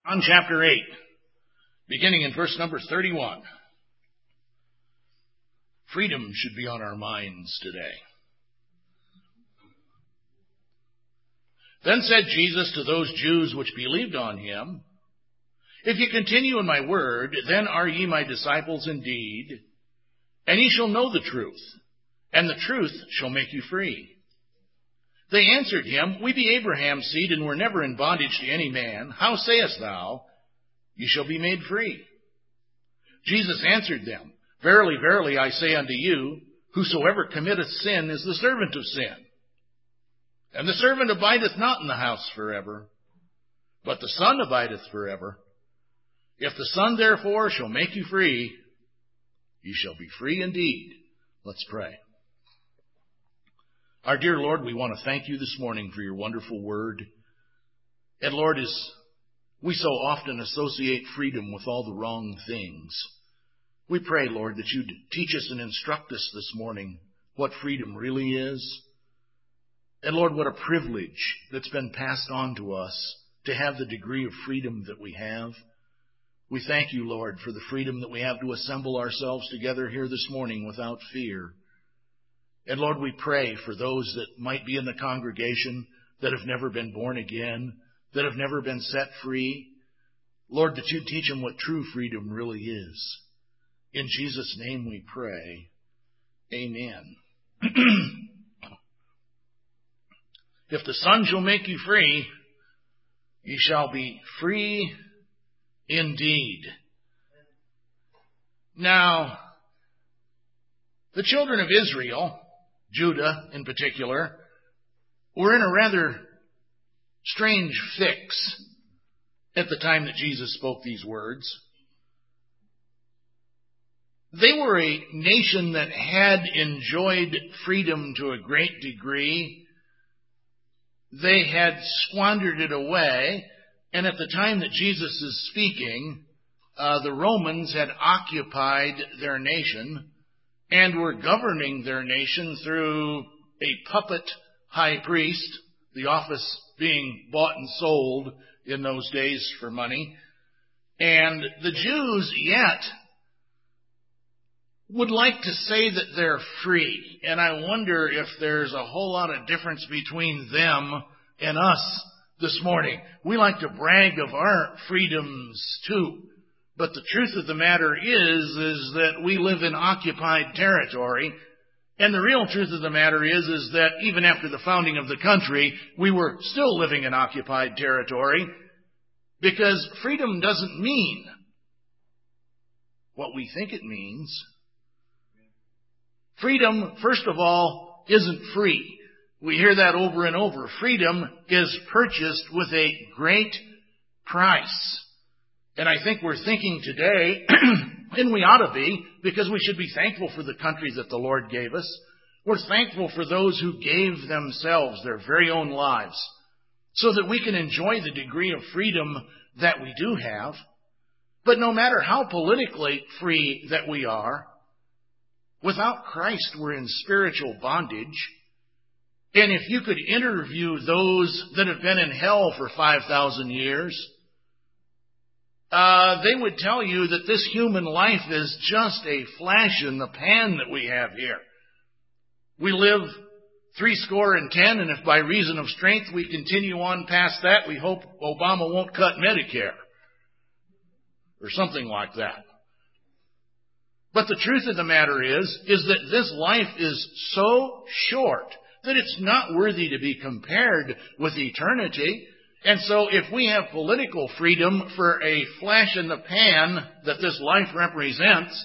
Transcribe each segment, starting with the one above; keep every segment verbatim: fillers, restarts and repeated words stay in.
John chapter eight, beginning in verse number thirty-one. Freedom should be on our minds today. Then said Jesus to those Jews which believed on him, If ye continue in my word, then are ye my disciples indeed, and ye shall know the truth, and the truth shall make you free. They answered him, We be Abraham's seed, and were never in bondage to any man. How sayest thou, Ye shall be made free? Jesus answered them, Verily, verily, I say unto you, whosoever committeth sin is the servant of sin. And the servant abideth not in the house forever, but the Son abideth forever. If the Son therefore shall make you free, ye shall be free indeed. Let's pray. Our dear Lord, we want to thank you this morning for your wonderful word. And Lord, as we so often associate freedom with all the wrong things, we pray, Lord, that you'd teach us and instruct us this morning what freedom really is. And Lord, what a privilege that's been passed on to us to have the degree of freedom that we have. We thank you, Lord, for the freedom that we have to assemble ourselves together here this morning without fear. And Lord, we pray for those that might be in the congregation that have never been born again, that have never been set free. Lord, that you teach them what true freedom really is. In Jesus' name we pray. Amen. If the Son shall make you free, ye shall be free indeed. Now, the children of Israel, Judah in particular, were in a rather strange fix at the time that Jesus spoke these words. They were a nation that had enjoyed freedom to a great degree. They had squandered it away, and at the time that Jesus is speaking, uh, the Romans had occupied their nation and were governing their nation through a puppet high priest, the office being bought and sold in those days for money. And the Jews yet would like to say that they're free. And I wonder if there's a whole lot of difference between them and us this morning. We like to brag of our freedoms too. But the truth of the matter is, is that we live in occupied territory. And the real truth of the matter is, is that even after the founding of the country, we were still living in occupied territory, because freedom doesn't mean what we think it means. Freedom, first of all, isn't free. We hear that over and over. Freedom is purchased with a great price. And I think we're thinking today, and we ought to be, because we should be thankful for the country that the Lord gave us. We're thankful for those who gave themselves, their very own lives, so that we can enjoy the degree of freedom that we do have. But no matter how politically free that we are, without Christ, we're in spiritual bondage. And if you could interview those that have been in hell for five thousand years, uh, they would tell you that this human life is just a flash in the pan that we have here. We live three score and ten, and if by reason of strength we continue on past that, we hope Obama won't cut Medicare or something like that. But the truth of the matter is, is that this life is so short that it's not worthy to be compared with eternity. And so if we have political freedom for a flash in the pan that this life represents,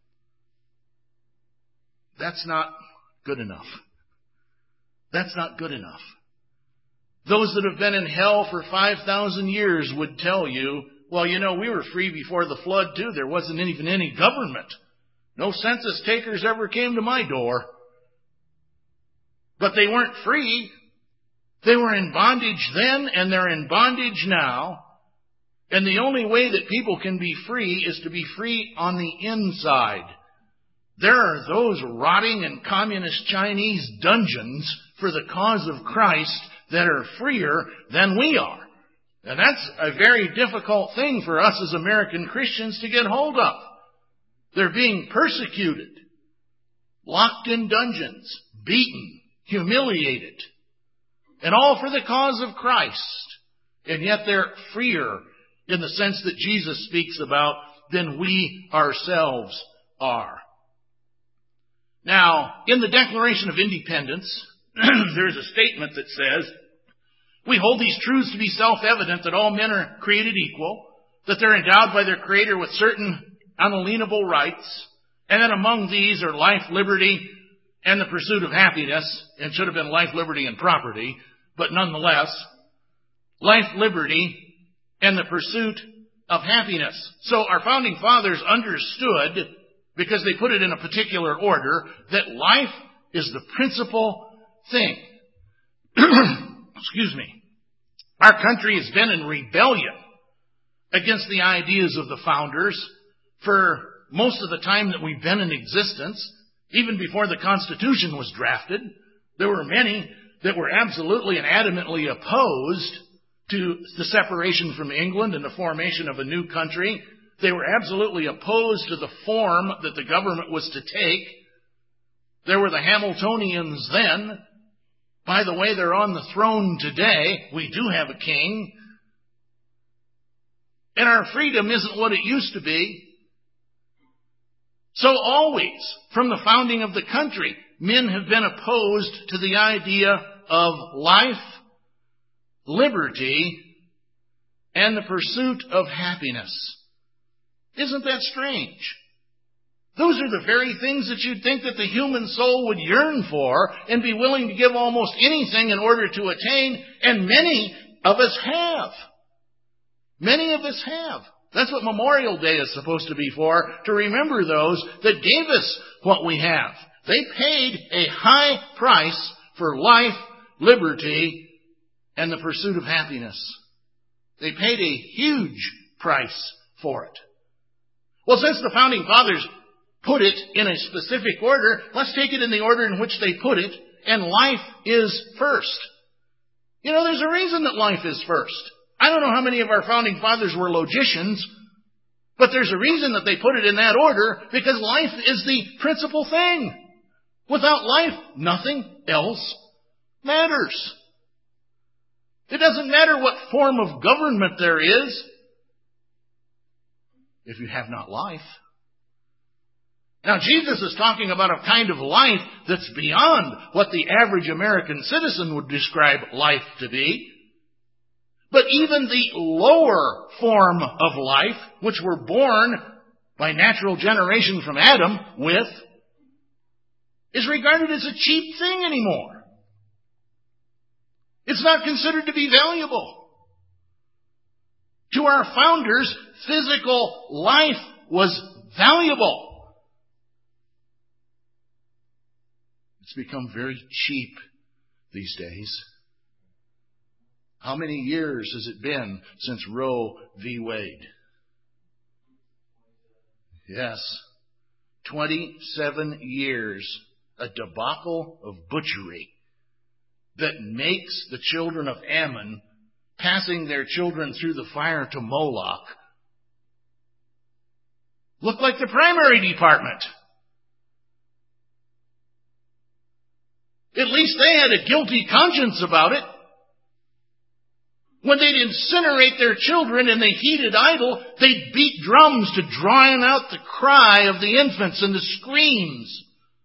that's not good enough. That's not good enough. Those that have been in hell for five thousand years would tell you, well, you know, we were free before the flood too. There wasn't even any government. No census takers ever came to my door. But they weren't free. They were in bondage then, and they're in bondage now. And the only way that people can be free is to be free on the inside. There are those rotting in communist Chinese dungeons for the cause of Christ that are freer than we are. And that's a very difficult thing for us as American Christians to get hold of. They're being persecuted, locked in dungeons, beaten, humiliated, and all for the cause of Christ. And yet they're freer in the sense that Jesus speaks about than we ourselves are. Now, in the Declaration of Independence, there's a statement that says, "We hold these truths to be self-evident that all men are created equal, that they're endowed by their Creator with certain unalienable rights, and that among these are life, liberty, and the pursuit of happiness," and should have been life, liberty, and property, but nonetheless, life, liberty, and the pursuit of happiness. So our founding fathers understood, because they put it in a particular order, that life is the principal thing. Excuse me. Our country has been in rebellion against the ideas of the founders for most of the time that we've been in existence. Even before the Constitution was drafted, there were many that were absolutely and adamantly opposed to the separation from England and the formation of a new country. They were absolutely opposed to the form that the government was to take. There were the Hamiltonians then. By the way, they're on the throne today. We do have a king. And our freedom isn't what it used to be. So always, from the founding of the country, men have been opposed to the idea of life, liberty, and the pursuit of happiness. Isn't that strange? Those are the very things that you'd think that the human soul would yearn for and be willing to give almost anything in order to attain, and many of us have. Many of us have. That's what Memorial Day is supposed to be for, to remember those that gave us what we have. They paid a high price for life, liberty, and the pursuit of happiness. They paid a huge price for it. Well, since the Founding Fathers put it in a specific order, let's take it in the order in which they put it, and life is first. You know, there's a reason that life is first. I don't know how many of our Founding Fathers were logicians, but there's a reason that they put it in that order, because life is the principal thing. Without life, nothing else matters. It doesn't matter what form of government there is if you have not life. Now, Jesus is talking about a kind of life that's beyond what the average American citizen would describe life to be. But even the lower form of life, which we're born by natural generation from Adam with, is regarded as a cheap thing anymore. It's not considered to be valuable. To our founders, physical life was valuable. It's become very cheap these days. How many years has it been since Roe v. Wade? Yes, twenty-seven years, a debacle of butchery that makes the children of Ammon, passing their children through the fire to Moloch, look like the primary department. At least they had a guilty conscience about it. When they'd incinerate their children in the heated idol, they'd beat drums to drown out the cry of the infants and the screams.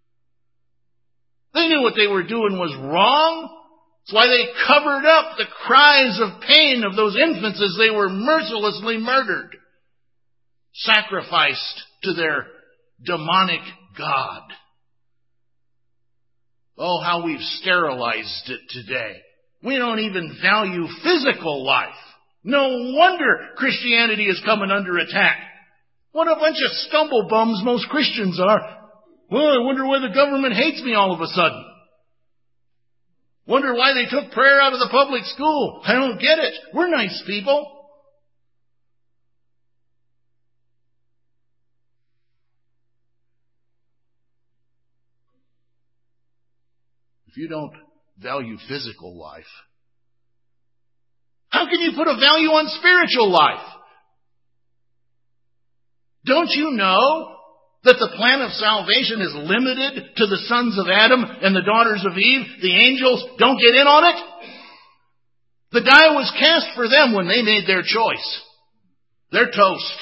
They knew what they were doing was wrong. That's why they covered up the cries of pain of those infants as they were mercilessly murdered, sacrificed to their demonic god. Oh, how we've sterilized it today. We don't even value physical life. No wonder Christianity is coming under attack. What a bunch of stumble bums most Christians are. Well, I wonder why the government hates me all of a sudden. Wonder why they took prayer out of the public school. I don't get it. We're nice people. If you don't value physical life, How can you put a value on spiritual life? Don't you know that the plan of salvation is limited to the sons of Adam and the daughters of Eve? The angels don't get in on it. The die was cast for them when they made their choice. They're toast.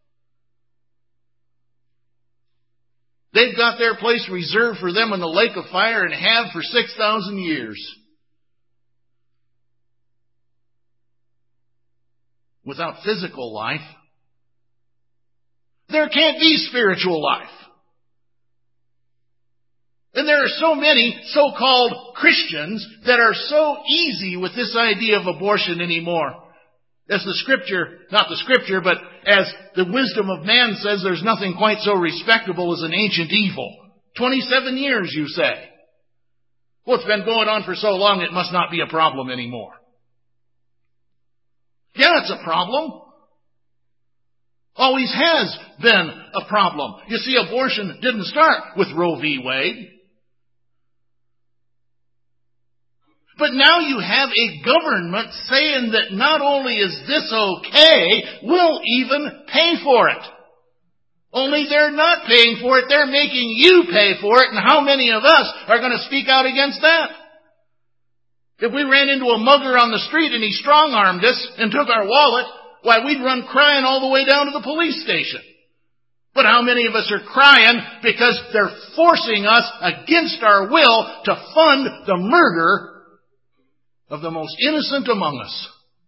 They've got their place reserved for them in the lake of fire and have for six thousand years. Without physical life, there can't be spiritual life. And there are so many so-called Christians that are so easy with this idea of abortion anymore. As the Scripture, not the Scripture, but as the wisdom of man says, there's nothing quite so respectable as an ancient evil. twenty-seven years, you say. Well, it's been going on for so long, it must not be a problem anymore. Yeah, it's a problem. Always has been a problem. You see, abortion didn't start with Roe v. Wade. But now you have a government saying that not only is this okay, we'll even pay for it. Only they're not paying for it, they're making you pay for it, and how many of us are going to speak out against that? If we ran into a mugger on the street and he strong-armed us and took our wallet, why, we'd run crying all the way down to the police station. But how many of us are crying because they're forcing us against our will to fund the murder of the most innocent among us?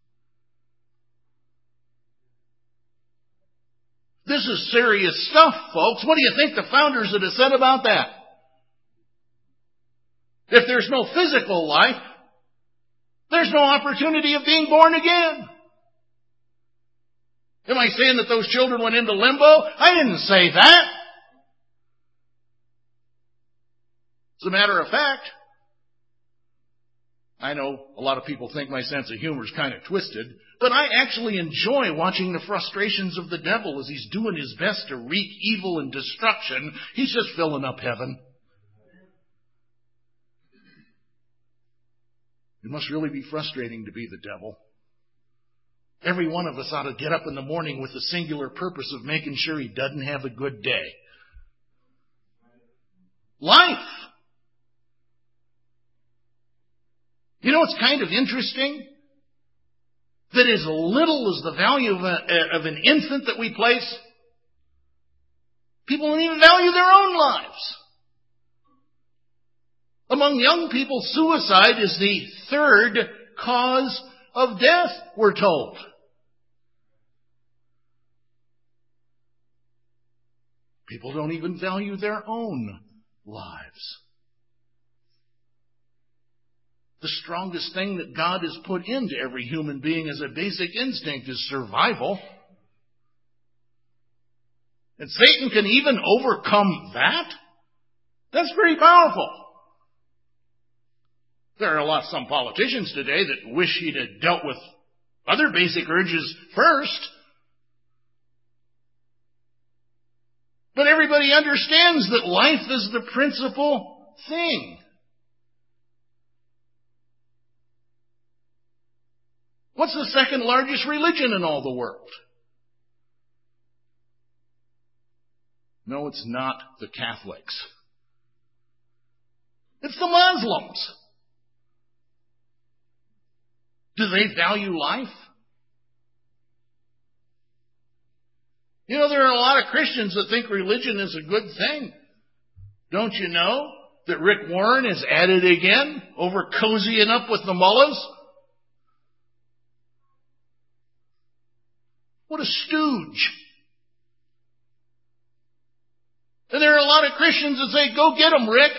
This is serious stuff, folks. What do you think the founders would have said about that? If there's no physical life, there's no opportunity of being born again. Am I saying that those children went into limbo? I didn't say that. As a matter of fact, I know a lot of people think my sense of humor is kind of twisted, but I actually enjoy watching the frustrations of the devil as he's doing his best to wreak evil and destruction. He's just filling up heaven. It must really be frustrating to be the devil. Every one of us ought to get up in the morning with the singular purpose of making sure he doesn't have a good day. Life. You know, it's kind of interesting that as little as the value of, a, of an infant that we place, people don't even value their own lives. Among young people, suicide is the third cause of death, we're told. People don't even value their own lives. The strongest thing that God has put into every human being as a basic instinct is survival. And Satan can even overcome that? That's pretty powerful. There are a lot, some politicians today that wish he'd have dealt with other basic urges first. But everybody understands that life is the principal thing. What's the second largest religion in all the world? No, it's not the Catholics. It's the Muslims. Do they value life? You know, there are a lot of Christians that think religion is a good thing. Don't you know that Rick Warren is at it again over cozying up with the mullahs? What a stooge. And there are a lot of Christians that say, go get them, Rick.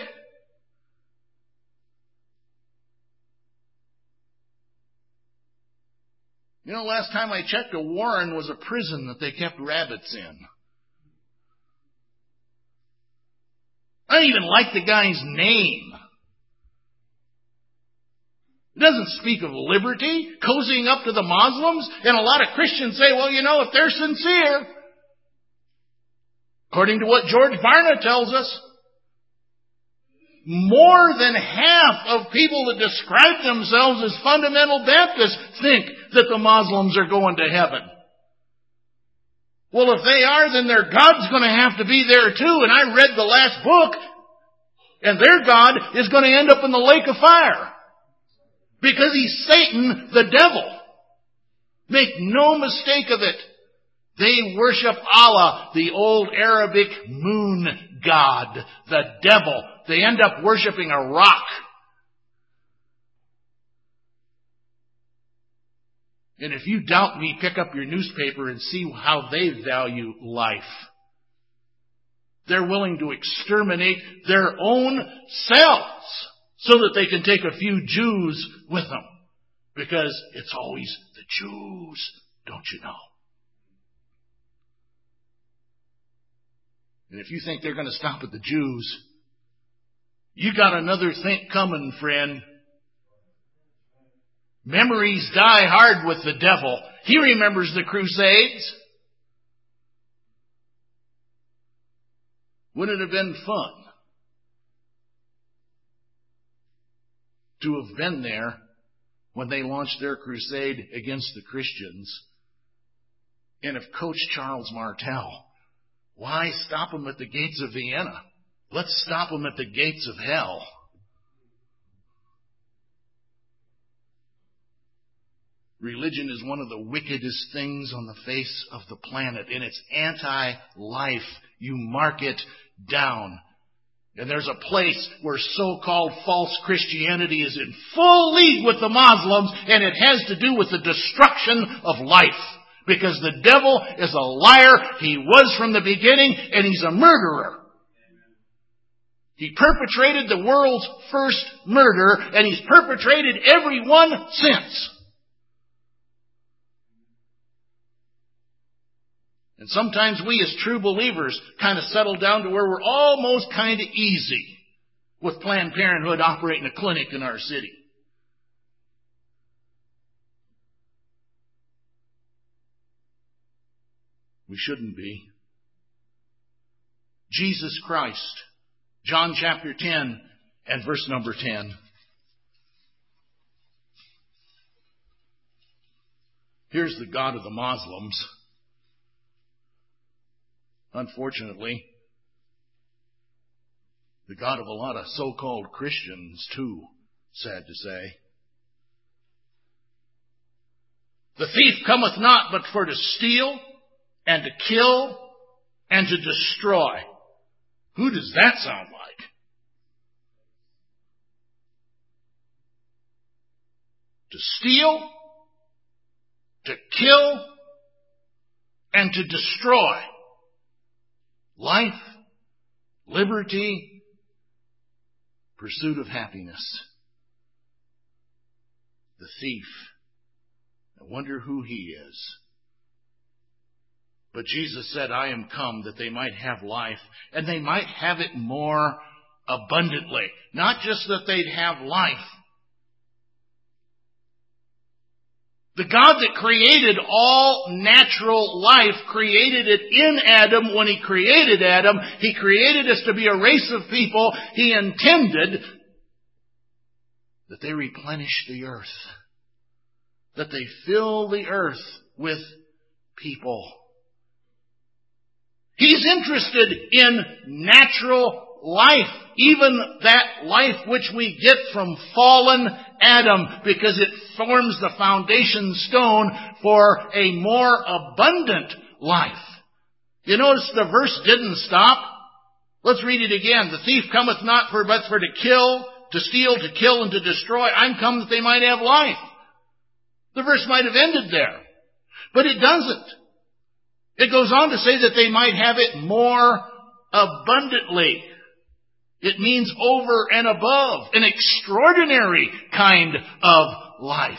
You know, last time I checked, a warren was a prison that they kept rabbits in. I don't even like the guy's name. It doesn't speak of liberty, cozying up to the Muslims. And a lot of Christians say, well, you know, if they're sincere, according to what George Barna tells us, more than half of people that describe themselves as fundamental Baptists think that the Muslims are going to heaven. Well, if they are, then their God's going to have to be there too. And I read the last book, and their God is going to end up in the lake of fire. Because he's Satan, the devil. Make no mistake of it. They worship Allah, the old Arabic moon god, the devil. They end up worshiping a rock. And if you doubt me, pick up your newspaper and see how they value life. They're willing to exterminate their own selves so that they can take a few Jews with them. Because it's always the Jews, don't you know? And if you think they're going to stop at the Jews, you got another thing coming, friend. Memories die hard with the devil. He remembers the Crusades. Wouldn't it have been fun to have been there when they launched their crusade against the Christians? And if Coach Charles Martel, why stop them at the gates of Vienna? Let's stop them at the gates of hell. Religion is one of the wickedest things on the face of the planet, and it's anti-life. You mark it down. And there's a place where so-called false Christianity is in full league with the Muslims, and it has to do with the destruction of life. Because the devil is a liar. He was from the beginning, and he's a murderer. He perpetrated the world's first murder, and he's perpetrated every one since. And sometimes we as true believers kind of settle down to where we're almost kind of easy with Planned Parenthood operating a clinic in our city. We shouldn't be. Jesus Christ, John chapter ten and verse number ten. Here's the God of the Muslims. Unfortunately, the God of a lot of so-called Christians, too, sad to say. The thief cometh not but for to steal and to kill and to destroy. Who does that sound like? To steal, to kill, and to destroy. Life, liberty, pursuit of happiness. The thief. I wonder who he is. But Jesus said, I am come that they might have life, and they might have it more abundantly. Not just that they'd have life. The God that created all natural life created it in Adam. When He created Adam, He created us to be a race of people. He intended that they replenish the earth, that they fill the earth with people. He's interested in natural life, even that life which we get from fallen Adam, because it forms the foundation stone for a more abundant life. You notice the verse didn't stop. Let's read it again. The thief cometh not for but for to kill, to steal, to kill, and to destroy. I'm come that they might have life. The verse might have ended there, but it doesn't. It goes on to say that they might have it more abundantly. It means over and above, an extraordinary kind of life.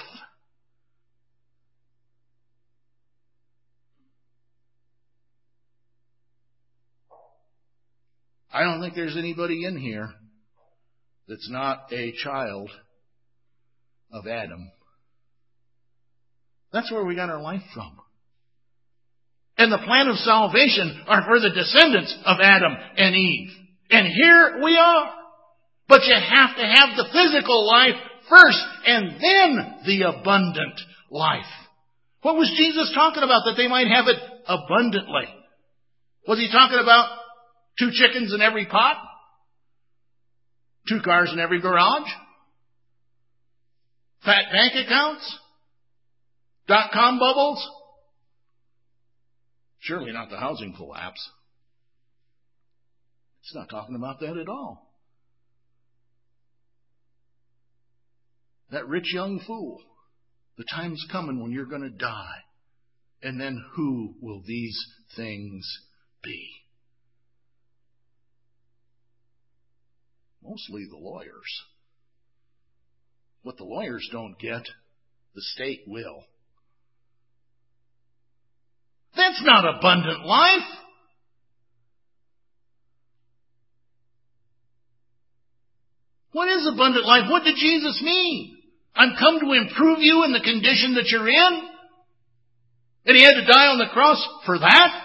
I don't think there's anybody in here that's not a child of Adam. That's where we got our life from. And the plan of salvation are for the descendants of Adam and Eve. And here we are. But you have to have the physical life first, and then the abundant life. What was Jesus talking about? That they might have it abundantly. Was he talking about two chickens in every pot? Two cars in every garage? Fat bank accounts? Dot-com bubbles? Surely not the housing collapse. It's not talking about that at all. That rich young fool. The time's coming when you're going to die. And then who will these things be? Mostly the lawyers. What the lawyers don't get, the state will. That's not abundant life. What is abundant life? What did Jesus mean? I'm come to improve you in the condition that you're in? And he had to die on the cross for that?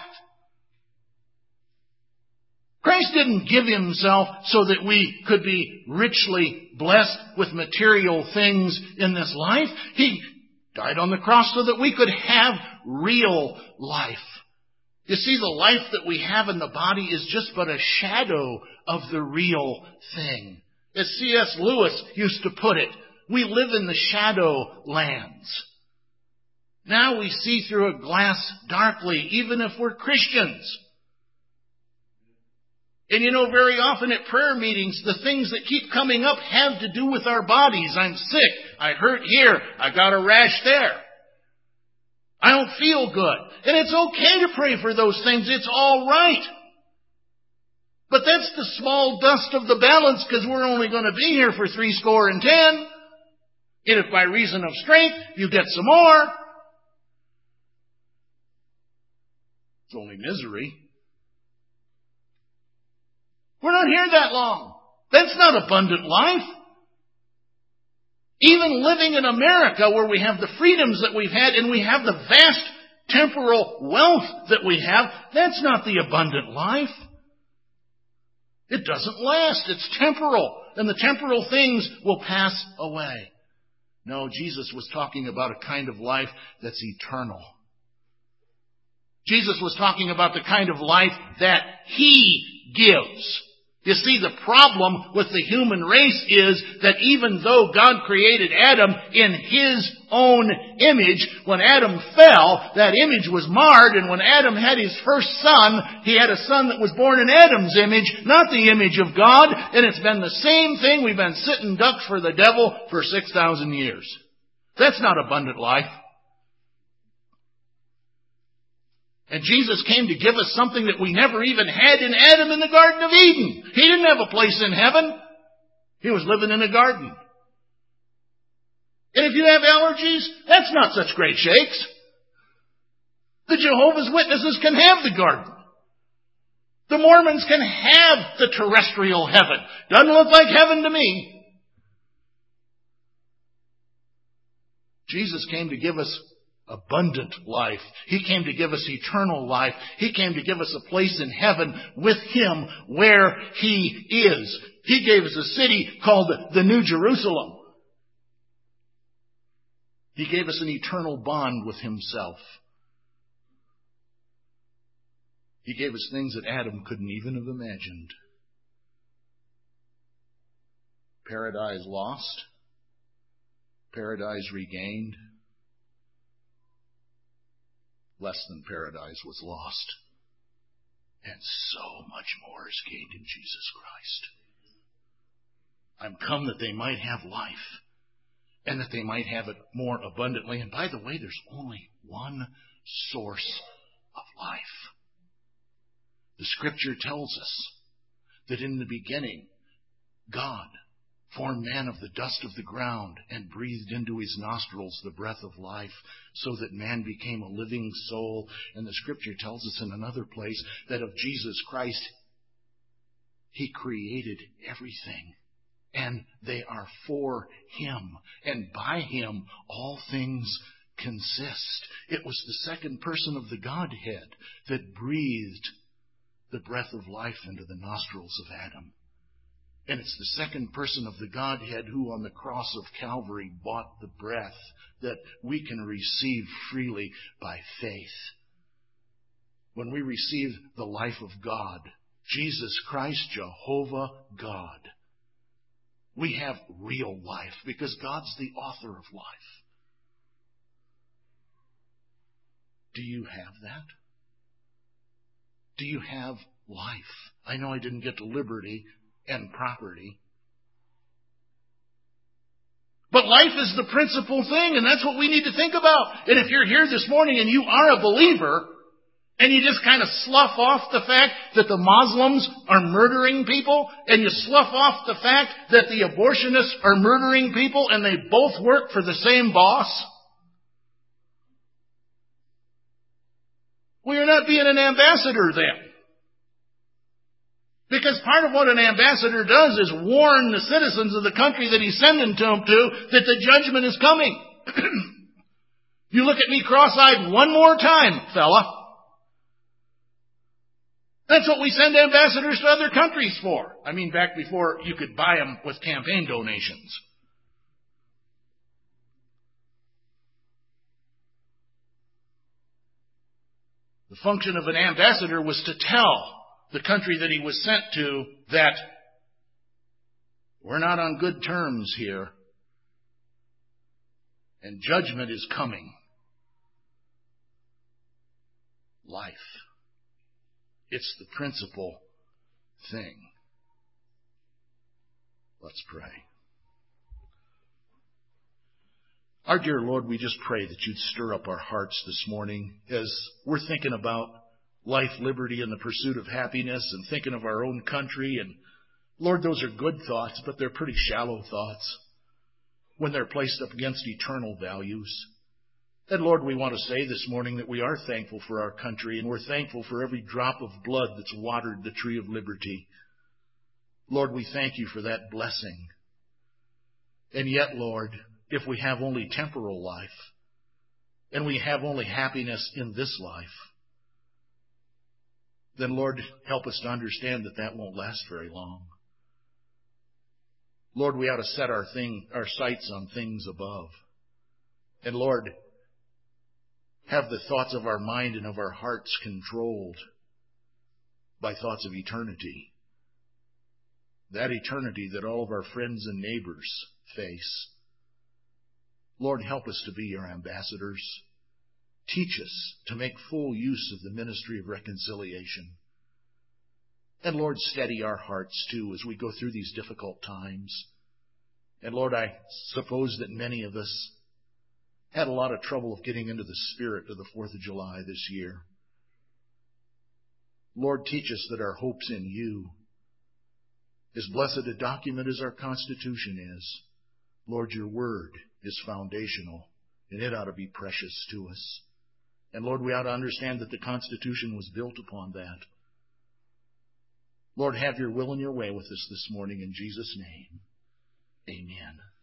Christ didn't give himself so that we could be richly blessed with material things in this life. He died on the cross so that we could have real life. You see, the life that we have in the body is just but a shadow of the real thing. As C S Lewis used to put it, we live in the shadow lands. Now we see through a glass darkly, even if we're Christians. And you know, very often at prayer meetings, the things that keep coming up have to do with our bodies. I'm sick. I hurt here. I got a rash there. I don't feel good. And it's okay to pray for those things. It's all right. But that's the small dust of the balance, because we're only going to be here for three score and ten. And if by reason of strength you get some more, it's only misery. We're not here that long. That's not abundant life. Even living in America, where we have the freedoms that we've had and we have the vast temporal wealth that we have, that's not the abundant life. It doesn't last. It's temporal. And the temporal things will pass away. No, Jesus was talking about a kind of life that's eternal. Jesus was talking about the kind of life that He gives. You see, the problem with the human race is that even though God created Adam in His own image, when Adam fell, that image was marred, and when Adam had his first son, he had a son that was born in Adam's image, not the image of God, and it's been the same thing. We've been sitting ducks for the devil for six thousand years. That's not abundant life. And Jesus came to give us something that we never even had in Adam in the Garden of Eden. He didn't have a place in heaven. He was living in a garden. And if you have allergies, that's not such great shakes. The Jehovah's Witnesses can have the garden. The Mormons can have the terrestrial heaven. Doesn't look like heaven to me. Jesus came to give us abundant life. He came to give us eternal life. He came to give us a place in heaven with Him where He is. He gave us a city called the New Jerusalem. He gave us an eternal bond with Himself. He gave us things that Adam couldn't even have imagined. Paradise lost. Paradise regained. Less than paradise was lost. And so much more is gained in Jesus Christ. I'm come that they might have life, and that they might have it more abundantly. And by the way, there's only one source of life. The Scripture tells us that in the beginning, God formed man of the dust of the ground and breathed into his nostrils the breath of life, so that man became a living soul. And the Scripture tells us in another place that of Jesus Christ, He created everything. And they are for Him. And by Him, all things consist. It was the second person of the Godhead that breathed the breath of life into the nostrils of Adam. And it's the second person of the Godhead who on the cross of Calvary bought the breath that we can receive freely by faith. When we receive the life of God, Jesus Christ, Jehovah God, we have real life because God's the author of life. Do you have that? Do you have life? I know I didn't get to liberty and property. But life is the principal thing, and that's what we need to think about. And if you're here this morning and you are a believer, and you just kind of slough off the fact that the Muslims are murdering people, and you slough off the fact that the abortionists are murdering people, and they both work for the same boss, well, you're not being an ambassador then. Because part of what an ambassador does is warn the citizens of the country that he's sending them to that the judgment is coming. You look at me cross-eyed one more time, fella. That's what we send ambassadors to other countries for. I mean, back before you could buy them with campaign donations. The function of an ambassador was to tell the country that he was sent to that we're not on good terms here, and judgment is coming. Life. It's the principal thing. Let's pray. Our dear Lord, we just pray that you'd stir up our hearts this morning as we're thinking about life, liberty, and the pursuit of happiness, and thinking of our own country. And Lord, those are good thoughts, but they're pretty shallow thoughts when they're placed up against eternal values. And Lord, we want to say this morning that we are thankful for our country, and we're thankful for every drop of blood that's watered the tree of liberty. Lord, we thank you for that blessing. And yet, Lord, if we have only temporal life, and we have only happiness in this life, then Lord, help us to understand that that won't last very long. Lord, we ought to set our thing, our sights on things above. And Lord, have the thoughts of our mind and of our hearts controlled by thoughts of eternity. That eternity that all of our friends and neighbors face. Lord, help us to be your ambassadors. Teach us to make full use of the ministry of reconciliation. And Lord, steady our hearts too as we go through these difficult times. And Lord, I suppose that many of us had a lot of trouble of getting into the spirit of the fourth of July this year. Lord, teach us that our hope's in you. As blessed a document as our Constitution is, Lord, your word is foundational, and it ought to be precious to us. And Lord, we ought to understand that the Constitution was built upon that. Lord, have your will and your way with us this morning in Jesus' name. Amen.